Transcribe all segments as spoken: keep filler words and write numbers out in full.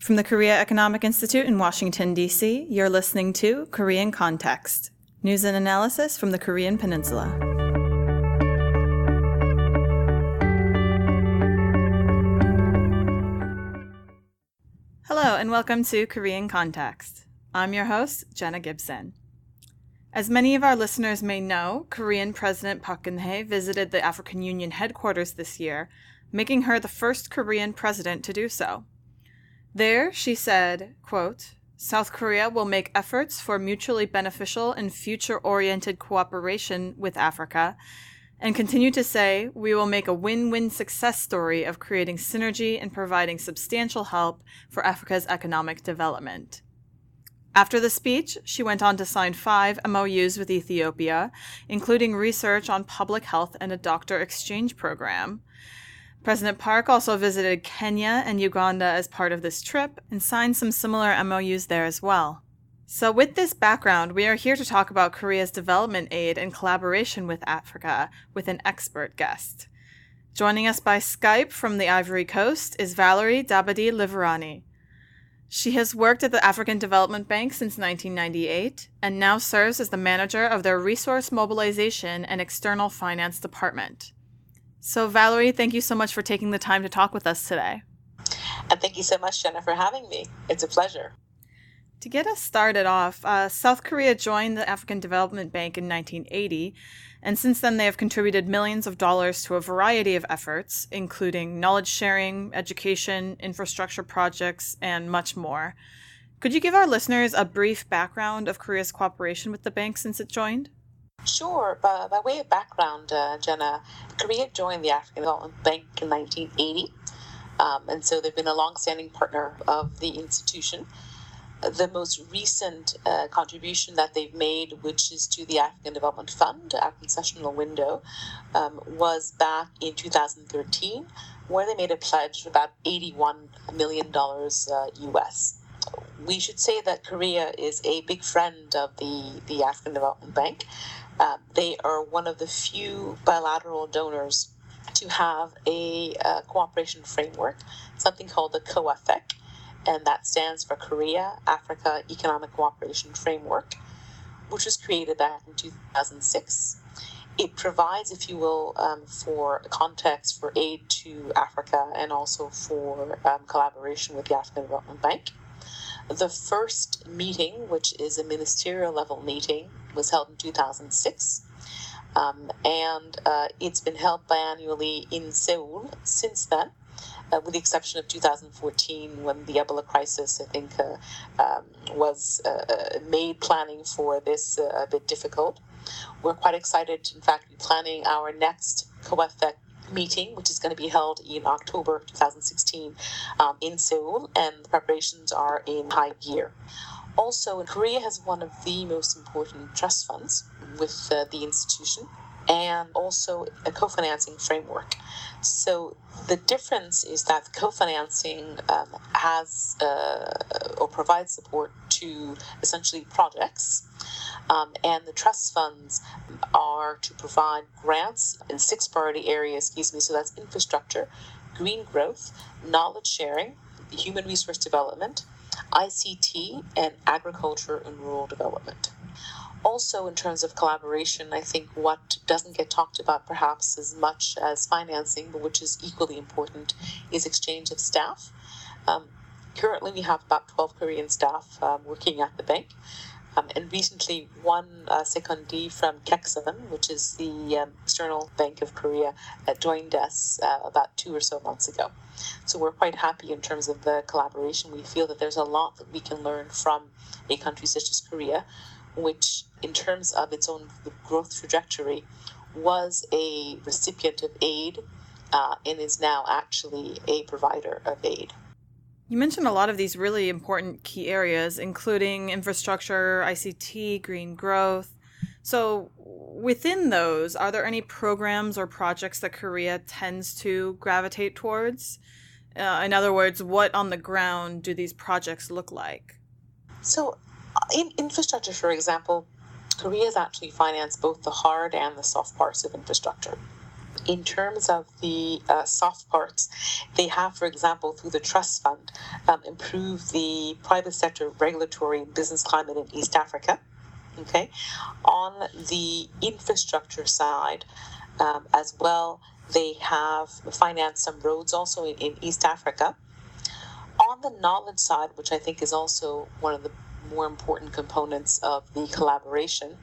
From the Korea Economic Institute in Washington, D C, you're listening to Korean Context, news and analysis from the Korean Peninsula. Hello, and welcome to Korean Context. I'm your host, Jenna Gibson. As many of our listeners may know, Korean President Park Geun-hye visited the African Union headquarters this year, making her the first Korean president to do so. There, she said, quote, "South Korea will make efforts for mutually beneficial and future-oriented cooperation with Africa, and continue to say, we will make a win-win success story of creating synergy and providing substantial help for Africa's economic development." After the speech, she went on to sign five M O Us with Ethiopia, including research on public health and a doctor exchange program. President Park also visited Kenya and Uganda as part of this trip and signed some similar M O Us there as well. So with this background, we are here to talk about Korea's development aid and collaboration with Africa with an expert guest. Joining us by Skype from the Ivory Coast is Valerie Dabadi-Liverani. She has worked at the African Development Bank since nineteen ninety-eight and now serves as the manager of their Resource Mobilization and External Finance Department. So Valerie, thank you so much for taking the time to talk with us today. And thank you so much, Jenna, for having me. It's a pleasure. To get us started off, uh, South Korea joined the African Development Bank in nineteen eighty, and since then they have contributed millions of dollars to a variety of efforts, including knowledge sharing, education, infrastructure projects, and much more. Could you give our listeners a brief background of Korea's cooperation with the bank since it joined? Sure. By, by way of background, uh, Jenna, Korea joined the African Development Bank in nineteen eighty, um, and so they've been a long-standing partner of the institution. The most recent uh, contribution that they've made, which is to the African Development Fund, our concessional window, um, was back in two thousand thirteen, where they made a pledge of about eighty-one million dollars uh, U S. We should say that Korea is a big friend of the, the African Development Bank. Uh, they are one of the few bilateral donors to have a uh, cooperation framework, something called the COAFEC, and that stands for Korea Africa Economic Cooperation Framework, which was created back in two thousand six. It provides, if you will, um, for context for aid to Africa and also for um, collaboration with the African Development Bank. The first meeting, which is a ministerial level meeting, was held in two thousand six, um, and uh, it's been held biannually in Seoul since then, uh, with the exception of two thousand fourteen, when the Ebola crisis, I think, uh, um, was uh, made planning for this uh, a bit difficult. We're quite excited to, in fact, be planning our next COAFEC meeting, which is going to be held in October twenty sixteen um, in Seoul, and the preparations are in high gear. Also, Korea has one of the most important trust funds with uh, the institution, and also a co-financing framework. So the difference is that the co-financing um, has uh, or provides support to essentially projects, um, and the trust funds are to provide grants in six priority areas, excuse me, so that's infrastructure, green growth, knowledge sharing, human resource development, I C T, and agriculture and rural development. Also, in terms of collaboration, I think what doesn't get talked about perhaps as much as financing, but which is equally important, is exchange of staff. Um, currently, we have about twelve Korean staff um, working at the bank. Um, and recently, one uh, secondee from Keksan, which is the um, external bank of Korea, uh, joined us uh, about two or so months ago. So we're quite happy in terms of the collaboration. We feel that there's a lot that we can learn from a country such as Korea, which, in terms of its own growth trajectory, was a recipient of aid uh, and is now actually a provider of aid. You mentioned a lot of these really important key areas, including infrastructure, I C T, green growth. So within those, are there any programs or projects that Korea tends to gravitate towards? Uh, in other words, what on the ground do these projects look like? So in infrastructure, for example, Korea has actually financed both the hard and the soft parts of infrastructure. In terms of the uh, soft parts, they have, for example, through the trust fund, um, improved the private sector regulatory and business climate in East Africa. Okay, on the infrastructure side um, as well, they have financed some roads also in, in East Africa. On the knowledge side, which I think is also one of the more important components of the collaboration,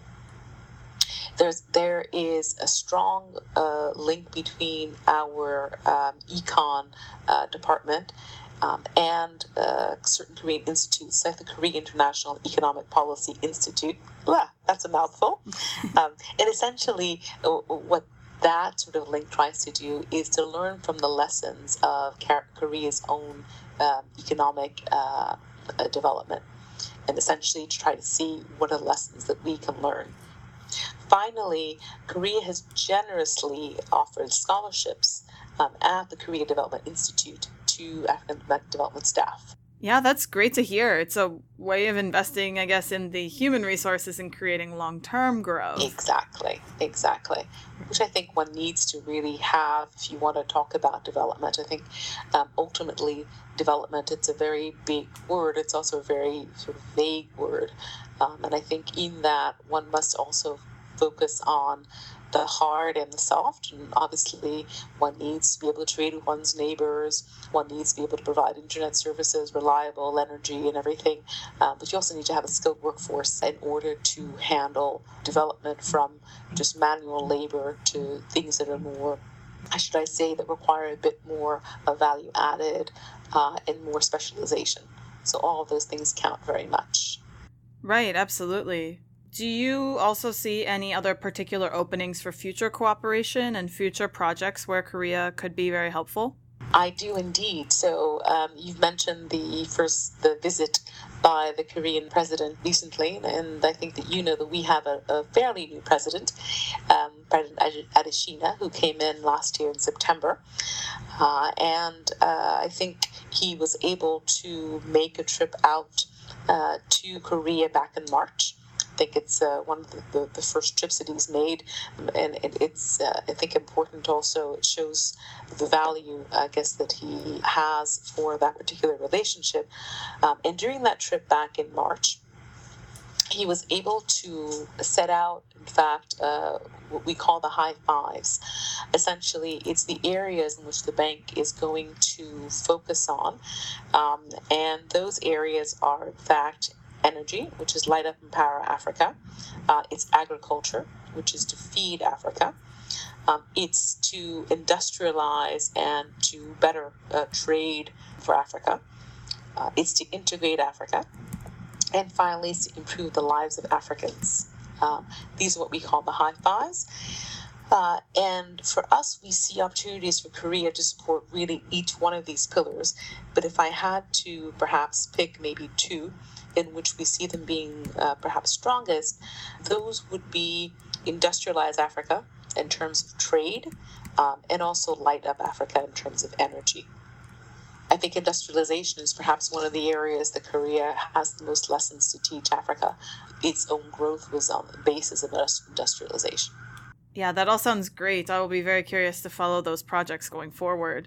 There's there is a strong uh, link between our um, econ uh, department um, and uh, certain Korean institutes, like the Korea International Economic Policy Institute. Blah, that's a mouthful. um, and essentially, uh, what that sort of link tries to do is to learn from the lessons of Korea's own um, economic uh, development, and essentially to try to see what are the lessons that we can learn. Finally, Korea has generously offered scholarships um, at the Korea Development Institute to African development staff. Yeah, that's great to hear. It's a way of investing, I guess, in the human resources and creating long-term growth. Exactly, exactly. Which I think one needs to really have if you want to talk about development. I think um, ultimately development, it's a very big word. It's also a very sort of vague word. Um, and I think in that one must also focus on the hard and the soft, and obviously one needs to be able to trade with one's neighbors, one needs to be able to provide internet services, reliable energy and everything, um, but you also need to have a skilled workforce in order to handle development from just manual labor to things that are more, should I say, that require a bit more of value added uh, and more specialization. So all of those things count very much. Right, absolutely. Do you also see any other particular openings for future cooperation and future projects where Korea could be very helpful? I do indeed. So um, you've mentioned the first the visit by the Korean president recently, and I think that you know that we have a, a fairly new president, um, President Adesina, who came in last year in September, uh, and uh, I think he was able to make a trip out uh, to Korea back in March. I think it's uh, one of the, the, the first trips that he's made, and it, it's uh, I think important also. It shows the value, I guess, that he has for that particular relationship. Um, and during that trip back in March, he was able to set out, in fact, uh, what we call the high fives. Essentially, it's the areas in which the bank is going to focus on, um, and those areas are, in fact, energy, which is Light Up and Power Africa. Uh, it's agriculture, which is to feed Africa. Um, it's to industrialize and to better uh, trade for Africa. Uh, it's to integrate Africa. And finally, it's to improve the lives of Africans. Um, these are what we call the high fives. Uh, and for us, we see opportunities for Korea to support really each one of these pillars. But if I had to perhaps pick maybe two, in which we see them being uh, perhaps strongest, those would be industrialize Africa in terms of trade, um, and also light up Africa in terms of energy. I think industrialization is perhaps one of the areas that Korea has the most lessons to teach Africa. Its own growth was on the basis of industrialization. Yeah, that all sounds great. I will be very curious to follow those projects going forward.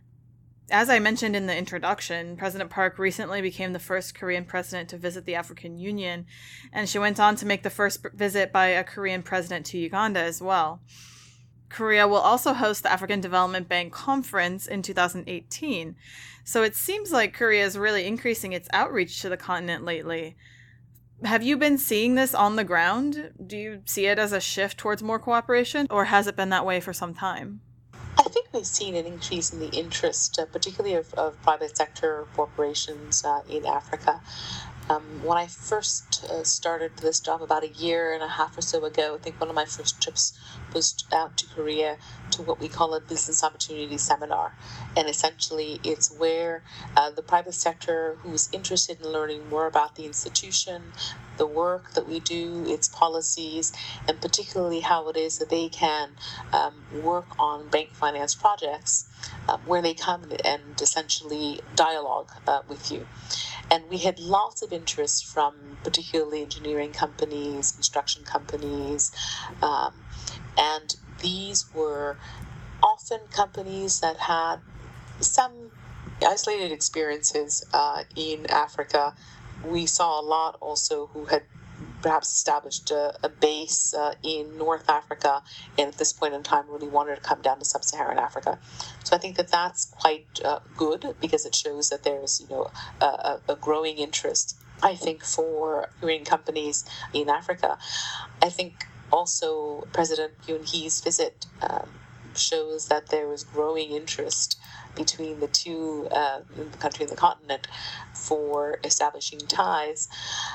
As I mentioned in the introduction, President Park recently became the first Korean president to visit the African Union, and she went on to make the first visit by a Korean president to Uganda as well. Korea will also host the African Development Bank Conference in two thousand eighteen, so it seems like Korea is really increasing its outreach to the continent lately. Have you been seeing this on the ground? Do you see it as a shift towards more cooperation, or has it been that way for some time? I think we've seen an increase in the interest, uh, particularly of, of private sector corporations uh, in Africa. Um, when I first uh, started this job about a year and a half or so ago, I think one of my first trips was out to Korea to what we call a business opportunity seminar. And essentially, it's where uh, the private sector who's interested in learning more about the institution, the work that we do, its policies, and particularly how it is that they can um, work on bank finance projects, uh, where they come and essentially dialogue uh, with you. And we had lots of interest from particularly engineering companies, construction companies, um, and these were often companies that had some isolated experiences uh, in Africa. We saw a lot also who had perhaps established a, a base uh, in North Africa, and at this point in time really wanted to come down to sub-Saharan Africa. So I think that that's quite uh, good, because it shows that there's, you know, a, a growing interest, I think, for Korean companies in Africa. I think also President Yoon Hee's visit um, shows that there is growing interest between the two, uh, the country and the continent, for establishing ties.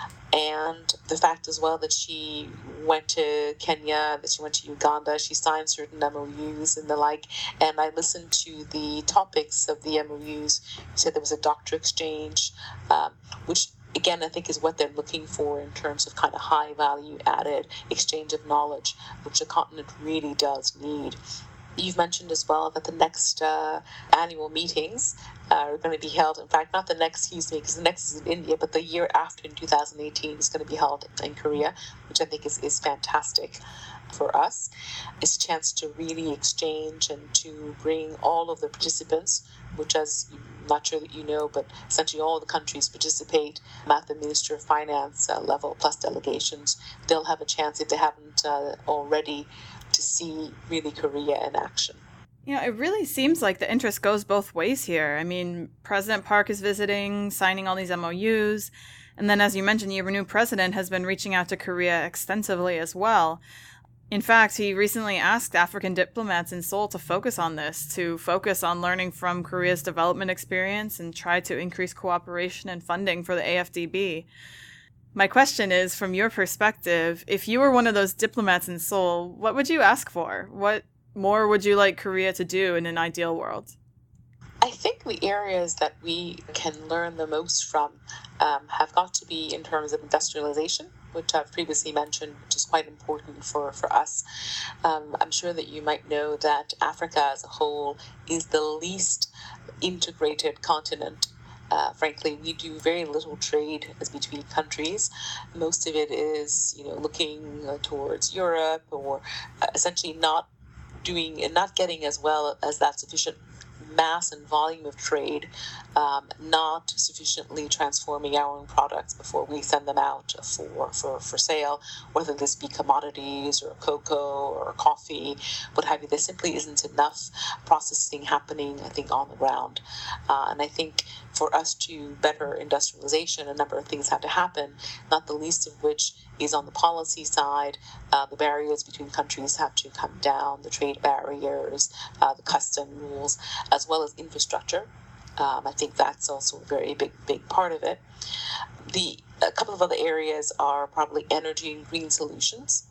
And the fact as well that she went to Kenya, that she went to Uganda, she signed certain M O Us and the like. And I listened to the topics of the M O Us. She said there was a doctor exchange, um, which again, I think is what they're looking for in terms of kind of high value added exchange of knowledge, which the continent really does need. You've mentioned as well that the next uh, annual meetings uh, are going to be held. In fact, not the next, excuse me, because the next is in India, but the year after in two thousand eighteen is going to be held in Korea, which I think is, is fantastic for us. It's a chance to really exchange and to bring all of the participants, which, as I'm not sure that you know, but essentially all the countries participate at the Minister of Finance uh, level, plus delegations. They'll have a chance, if they haven't uh, already, to see really Korea in action. You know, it really seems like the interest goes both ways here. I mean, President Park is visiting, signing all these M O Us. And then, as you mentioned, your new president has been reaching out to Korea extensively as well. In fact, he recently asked African diplomats in Seoul to focus on this, to focus on learning from Korea's development experience and try to increase cooperation and funding for the A F D B. My question is, from your perspective, if you were one of those diplomats in Seoul, what would you ask for? What more would you like Korea to do in an ideal world? I think the areas that we can learn the most from um, have got to be in terms of industrialization, which I've previously mentioned, which is quite important for, for us. Um, I'm sure that you might know that Africa as a whole is the least integrated continent. Uh, frankly, we do very little trade as between countries. Most of it is, you know, looking uh, towards Europe, or uh, essentially not doing and not getting as well as that sufficient mass and volume of trade, um, not sufficiently transforming our own products before we send them out for, for, for sale, whether this be commodities or cocoa or coffee, what have you. There simply isn't enough processing happening, I think, on the ground. Uh, and I think for us to better industrialization, a number of things have to happen, not the least of which is on the policy side. Uh, the barriers between countries have to come down, the trade barriers, uh, the custom rules, as well as infrastructure. Um, I think that's also a very big, big part of it. The a couple of other areas are probably energy and green solutions.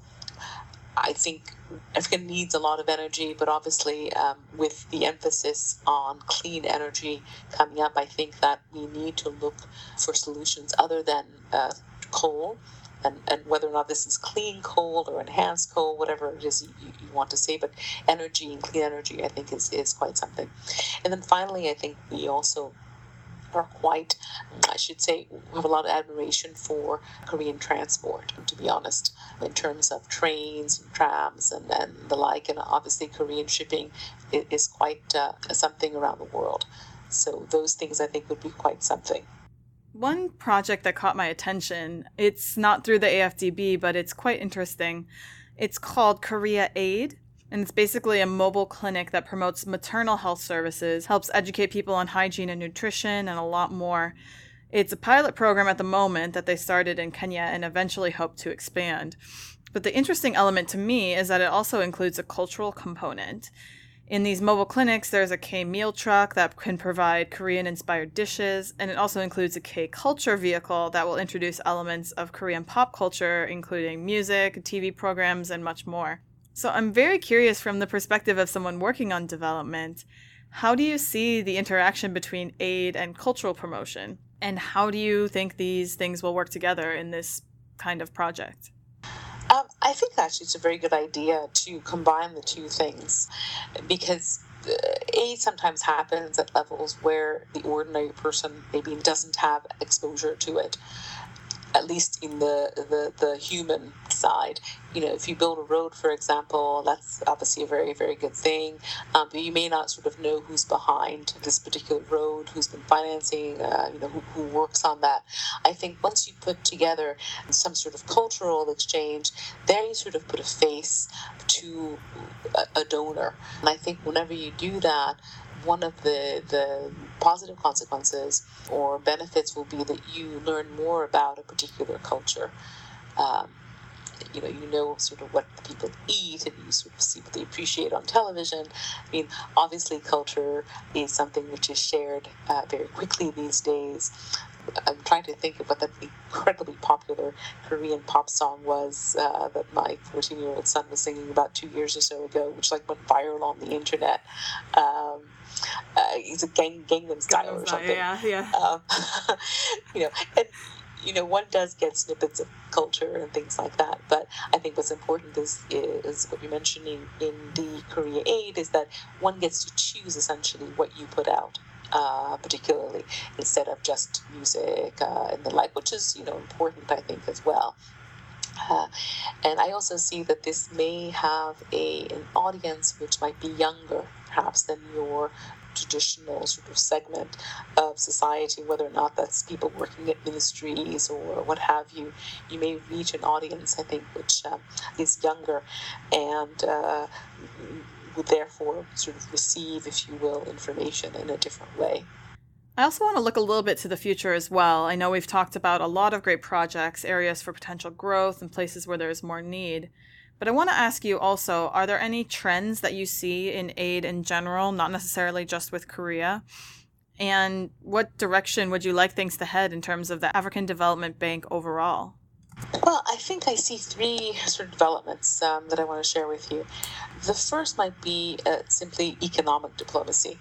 I think Africa needs a lot of energy, but obviously um, with the emphasis on clean energy coming up, I think that we need to look for solutions other than uh, coal. And, and whether or not this is clean coal or enhanced coal, whatever it is you, you want to say, but energy and clean energy, I think, is, is quite something. And then finally, I think we also are quite, I should say, we have a lot of admiration for Korean transport, to be honest, in terms of trains and trams and, and the like. And obviously, Korean shipping is, is quite uh, something around the world. So those things, I think, would be quite something. One project that caught my attention, it's not through the A F D B, but it's quite interesting. It's called Korea Aid, and it's basically a mobile clinic that promotes maternal health services, helps educate people on hygiene and nutrition, and a lot more. It's a pilot program at the moment that they started in Kenya and eventually hope to expand. But the interesting element to me is that it also includes a cultural component. In these mobile clinics, there's a K-meal truck that can provide Korean-inspired dishes, and it also includes a K-culture vehicle that will introduce elements of Korean pop culture, including music, T V programs, and much more. So I'm very curious, from the perspective of someone working on development, how do you see the interaction between aid and cultural promotion? And how do you think these things will work together in this kind of project? Um, I think actually it's a very good idea to combine the two things, because uh, aid sometimes happens at levels where the ordinary person maybe doesn't have exposure to it. at least in the, the, the human side. You know, if you build a road, for example, that's obviously a very, very good thing. Um, but you may not sort of know who's behind this particular road, who's been financing, uh, you know, who, who works on that. I think once you put together some sort of cultural exchange, there you sort of put a face to a, a donor. And I think whenever you do that, one of the, the positive consequences or benefits will be that you learn more about a particular culture. Um, you know, you know sort of what people eat, and you sort of see what they appreciate on television. I mean, obviously culture is something which is shared uh, very quickly these days. I'm trying to think of what that incredibly popular Korean pop song was uh, that my fourteen-year-old son was singing about two years or so ago, which like went viral on the internet. Um, uh, it's a gang, Gangnam Style or something. Yeah, yeah. Um, you know, and you know, one does get snippets of culture and things like that. But I think what's important is is what you're mentioning in the Korea Aid is that one gets to choose essentially what you put out. Uh, particularly instead of just music uh, and the like, which is, you know, important, I think, as well. Uh, and I also see that this may have a an audience which might be younger, perhaps, than your traditional sort of segment of society, whether or not that's people working at ministries or what have you. You may reach an audience, I think, which uh, is younger and uh, would therefore sort of receive, if you will, information in a different way. I also want to look a little bit to the future as well. I know we've talked about a lot of great projects, areas for potential growth, and places where there is more need. But I want to ask you also, are there any trends that you see in aid in general, not necessarily just with Korea? And what direction would you like things to head in terms of the African Development Bank overall? Well, I think I see three sort of developments um, that I want to share with you. The first might be uh, simply economic diplomacy.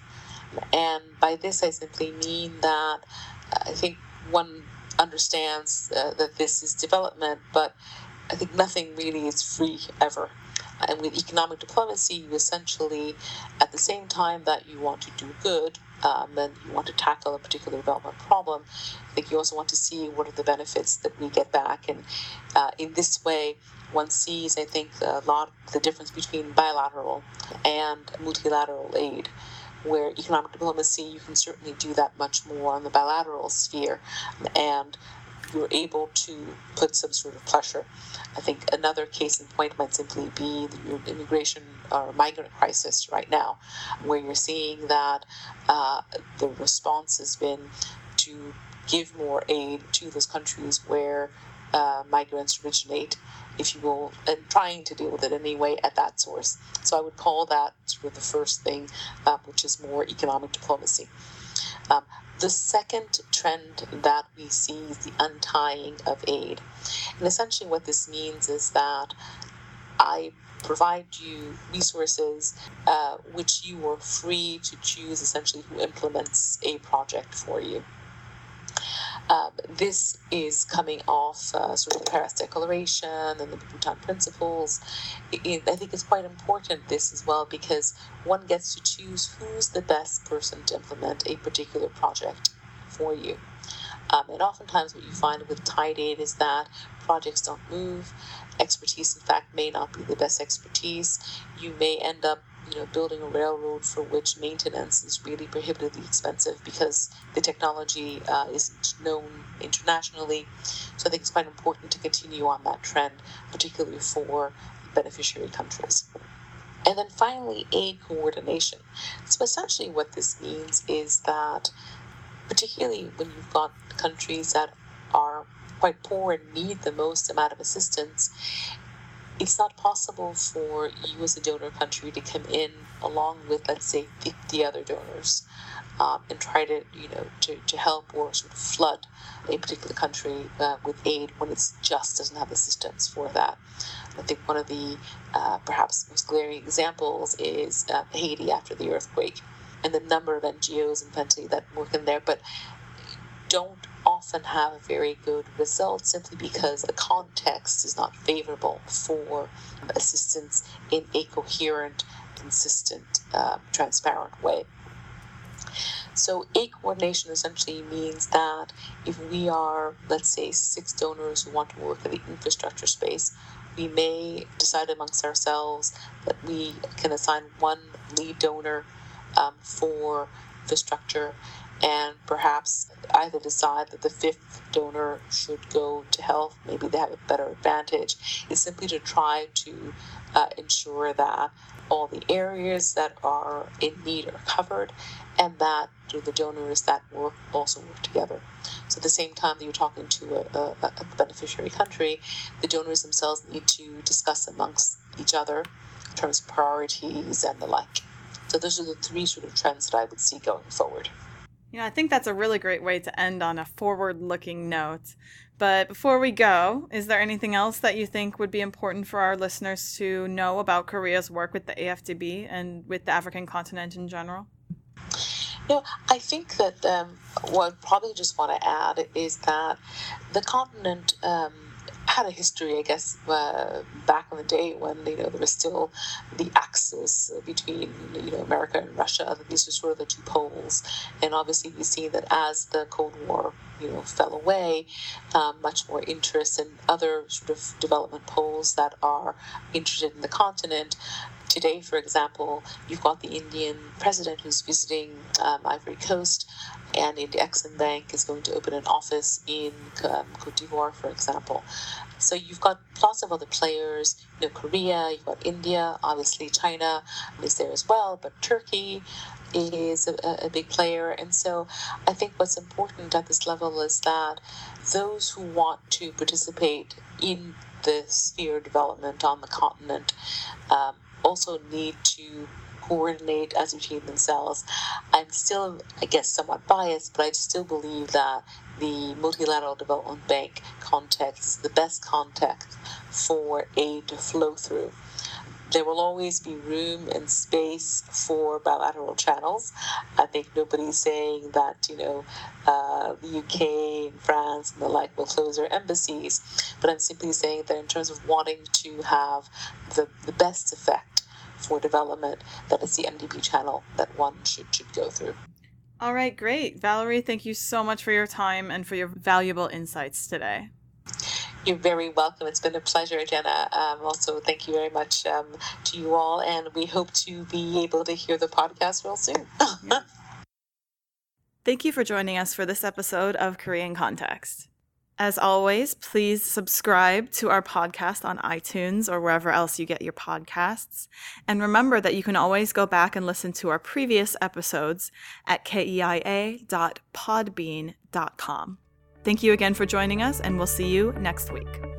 And by this, I simply mean that I think one understands uh, that this is development, but I think nothing really is free ever. And with economic diplomacy, you essentially, at the same time that you want to do good, um, and you want to tackle a particular development problem, I think you also want to see what are the benefits that we get back. And uh, in this way, one sees, I think, a lot the difference between bilateral and multilateral aid, where economic diplomacy, you can certainly do that much more on the bilateral sphere, and you're able to put some sort of pressure. I think another case in point might simply be the immigration or migrant crisis right now, where you're seeing that uh, the response has been to give more aid to those countries where uh, migrants originate, if you will, and trying to deal with it anyway at that source. So I would call that sort of the first thing, um, which is more economic diplomacy. Um, the second trend that we see is the untying of aid. And essentially what this means is that I provide you resources uh, which you are free to choose essentially who implements a project for you. Um, this is coming off uh, sort of the Paris Declaration and the Bhutan Principles. It, it, I think it's quite important, this as well, because one gets to choose who's the best person to implement a particular project for you. Um, and oftentimes what you find with tied aid is that projects don't move. Expertise, in fact, may not be the best expertise. You may end up you know, building a railroad for which maintenance is really prohibitively expensive because the technology uh, isn't known internationally. So I think it's quite important to continue on that trend, particularly for beneficiary countries. And then finally, aid coordination. So essentially what this means is that particularly when you've got countries that are quite poor and need the most amount of assistance, it's not possible for you as a donor country to come in along with, let's say, fifty other donors um, and try to, you know, to, to help or sort of flood a particular country uh, with aid when it just doesn't have assistance for that. I think one of the uh, perhaps most glaring examples is uh, Haiti after the earthquake, and the number of N G Os and plenty that work in there, but don't often have a very good result simply because the context is not favorable for assistance in a coherent, consistent, uh, transparent way. So A coordination essentially means that if we are, let's say, six donors who want to work in the infrastructure space, we may decide amongst ourselves that we can assign one lead donor um, for infrastructure, and perhaps either decide that the fifth donor should go to health. Maybe they have a better advantage. It's simply to try to uh, ensure that all the areas that are in need are covered, and that the donors that work also work together. So at the same time that you're talking to a, a, a beneficiary country, the donors themselves need to discuss amongst each other in terms of priorities and the like. So those are the three sort of trends that I would see going forward. You know, I think that's a really great way to end on a forward-looking note. But before we go, is there anything else that you think would be important for our listeners to know about Korea's work with the A F D B and with the African continent in general? No, I think that um, what I probably just want to add is that the continent um, had a history, I guess, uh, back in the day when, you know, there was still the axis between, you know, America and Russia. These were sort of the two poles. And obviously we see that as the Cold War, you know, fell away, um, much more interest in other sort of development poles that are interested in the continent. Today, for example, you've got the Indian president who's visiting um, Ivory Coast, and India Exim Bank is going to open an office in um, Cote d'Ivoire, for example. So you've got lots of other players, you know, Korea, you've got India, obviously China is there as well, but Turkey is a, a big player. And so I think what's important at this level is that those who want to participate in the sphere of development on the continent um, also need to coordinate as between themselves. I'm still, I guess, somewhat biased, but I still believe that the multilateral development bank context is the best context for aid to flow through. There will always be room and space for bilateral channels. I think nobody's saying that, you know, uh, the U K and France and the like will close their embassies, but I'm simply saying that in terms of wanting to have the, the best effect for development, that is the M D B channel that one should, should go through. All right, great. Valerie, thank you so much for your time and for your valuable insights today. You're very welcome. It's been a pleasure, Jenna. Um, also, thank you very much um, to you all, and we hope to be able to hear the podcast real soon. Thank you for joining us for this episode of Korean Context. As always, please subscribe to our podcast on iTunes or wherever else you get your podcasts. And remember that you can always go back and listen to our previous episodes at keia dot podbean dot com. Thank you again for joining us, and we'll see you next week.